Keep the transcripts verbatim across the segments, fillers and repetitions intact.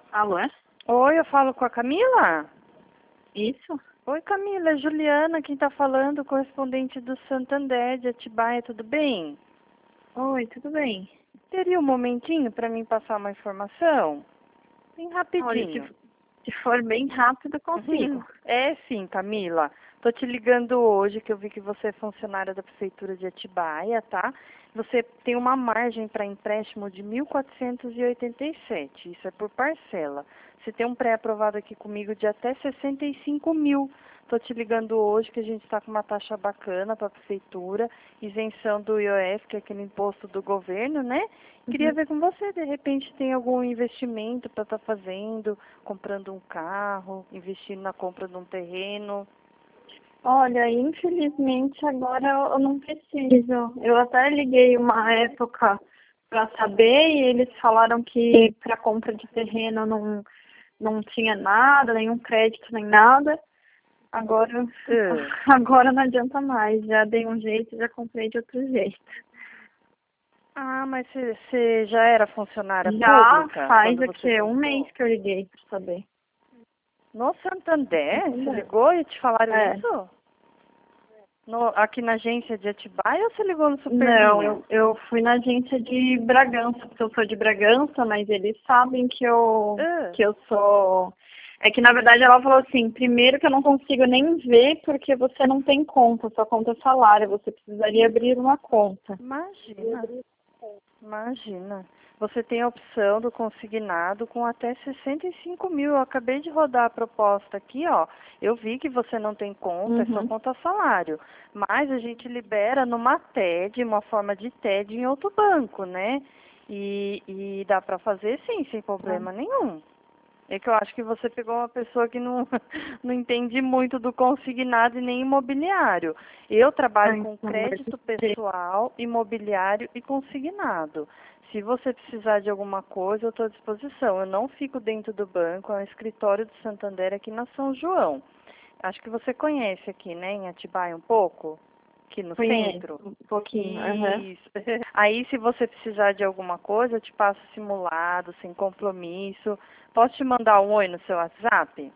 Alô? Oi, eu falo com a Camila? Isso? Oi, Camila, é Juliana, quem tá falando, correspondente do Santander de Atibaia, tudo bem? Oi, tudo bem? Teria um momentinho para mim passar uma informação? Bem Olha, se, rapidinho. se for bem rápido, eu consigo. Uhum. É sim, Camila. Tô te ligando hoje que eu vi que você é funcionária da Prefeitura de Atibaia, tá? Você tem uma margem para empréstimo de mil quatrocentos e oitenta e sete, isso é por parcela. Você tem um pré-aprovado aqui comigo de até sessenta e cinco mil. Tô te ligando hoje que a gente está com uma taxa bacana para a Prefeitura, isenção do I O F, que é aquele imposto do governo, né? Queria Uhum. ver com você, de repente tem algum investimento para estar fazendo, comprando um carro, investindo na compra de um terreno. Olha, infelizmente agora eu não preciso. Eu até liguei uma época para saber e eles falaram que para compra de terreno não, não tinha nada, nenhum crédito, nem nada. Agora, Ah, agora não adianta mais. Já dei um jeito, já comprei de outro jeito. Ah, mas você você já era funcionária Já pública faz quando você aqui um mês tentou? que eu liguei para saber. No Santander? Você Entendeu? ligou e te falaram É. isso? No, aqui na agência de Atibaia ou você ligou no Não, Superlinha? eu, eu fui na agência de Bragança, porque eu sou de Bragança, mas eles sabem que eu, Ah, que eu sou... É que, na verdade, ela falou assim, primeiro que eu não consigo nem ver porque você não tem conta, sua conta é salário, você precisaria abrir uma conta. imagina. Imagina. Você tem a opção do consignado com até sessenta e cinco mil. Eu acabei de rodar a proposta aqui, ó. Eu vi que você não tem conta, é só Uhum. conta salário. Mas a gente libera numa T E D, uma forma de T E D em outro banco, né? E, e dá para fazer sim, sem Ah, problema nenhum. É que eu acho que você pegou uma pessoa que não, não entende muito do consignado e nem imobiliário. Eu trabalho ah, com então, deve crédito ser. pessoal, imobiliário e consignado. Se você precisar de alguma coisa, eu estou à disposição. Eu não fico dentro do banco, é um escritório do Santander aqui na São João. Acho que você conhece aqui, né, em Atibaia um pouco, aqui no Conheço centro. um pouquinho. Aham. Isso. Aí, se você precisar de alguma coisa, eu te passo simulado, sem compromisso. Posso te mandar um oi no seu WhatsApp?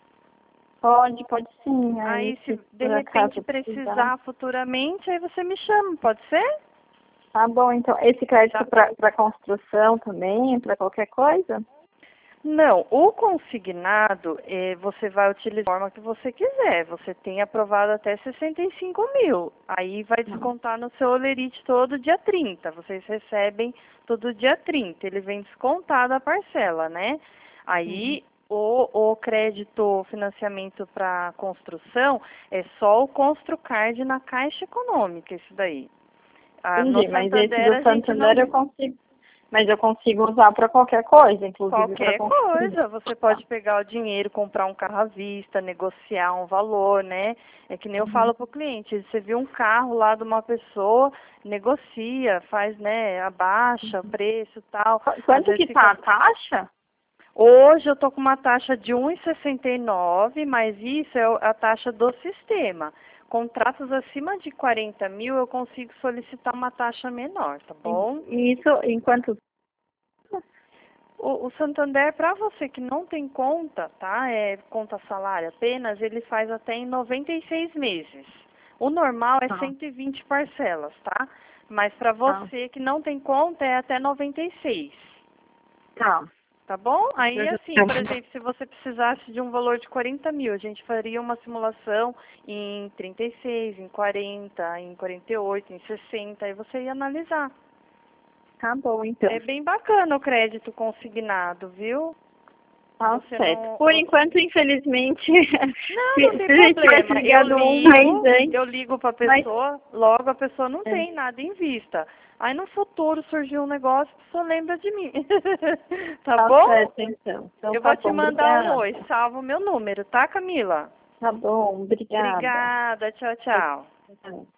Pode, pode sim. Aí, Aí, se se de por acaso repente eu precisar. precisar futuramente, aí você me chama, pode ser? Tá bom, então, esse crédito Tá. para construção também, para qualquer coisa? Não, o consignado, eh, você vai utilizar da forma que você quiser. Você tem aprovado até sessenta e cinco mil. Aí vai Não. descontar no seu olerite todo dia trinta. Vocês recebem todo dia trinta. Ele vem descontado a parcela, né? Uhum. Aí o, o crédito financiamento para construção é só o Construcard na Caixa Econômica, isso daí. Ah, no Entendi, mas esse Santander do a gente não. Santander eu consigo, mas eu consigo usar para qualquer coisa, inclusive para Qualquer construir. coisa, você pode pegar o dinheiro, comprar um carro à vista, negociar um valor, né? É que nem eu Uhum. falo pro cliente, você viu um carro lá de uma pessoa, negocia, faz, né, abaixa o preço e tal. Qu- Às Quanto vezes que tá fica. a taxa? Hoje eu tô com uma taxa de um vírgula sessenta e nove, mas isso é o- a taxa do sistema. Contratos acima de quarenta mil eu consigo solicitar uma taxa menor, tá bom? E isso enquanto... O, o Santander, para você que não tem conta, tá? É conta salário apenas, ele faz até em noventa e seis meses. O normal é Tá, cento e vinte parcelas, tá? Mas para tá, você que não tem conta é até noventa e seis, tá. tá bom? Aí Eu- assim, por exemplo, se você precisasse de um valor de quarenta mil, a gente faria uma simulação em trinta e seis, em quarenta, em quarenta e oito, em sessenta, aí você ia analisar. Tá bom, então. É bem bacana o crédito consignado, viu? Tá Você certo. não, Por você enquanto, infelizmente, Não, não se, tem se a gente tivesse problema. Eu ligado um mês ligo, antes, eu ligo para a mas... pessoa, logo a pessoa não É, tem nada em vista. Aí no futuro surgiu um negócio, a pessoa lembra de mim. Tá tá bom? certo, então. Então Eu tá vou te bom, mandar um obrigada. oi. Salva o meu número, tá, Camila? Tá bom, obrigada. Obrigada. Tchau, Tchau, tchau. tchau.